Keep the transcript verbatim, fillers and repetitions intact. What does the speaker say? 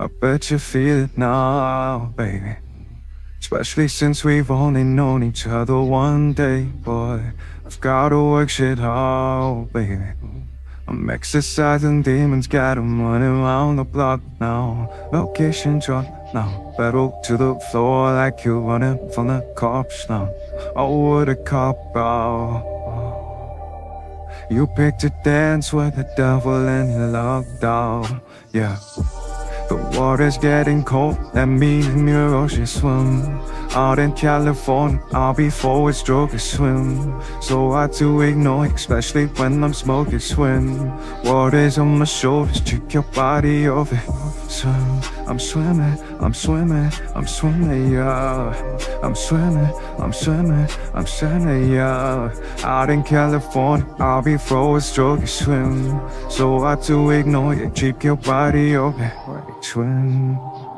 I bet you feel it now, baby. Especially since we've only known each other one day, boy. I've gotta work shit out, baby. I'm exercising demons, got 'em running around the block now. Location drop now, pedal to the floor like you're running from the cops now. Oh, what a cop out. You picked a dance with the devil and you locked out, yeah. The water's getting cold, let me in your ocean swim. Out in California, I'll be forward stroke or swim. So hard to ignore, especially when I'm smoking swim. Water's on my shoulders, check your body over. Swim, I'm swimming, I'm swimming, I'm swimming, yeah. I'm swimming, I'm swimming, I'm swimming, yeah. Out in California, I'll be forward stroke or swim. So hard to ignore, you keep your body open. Swim.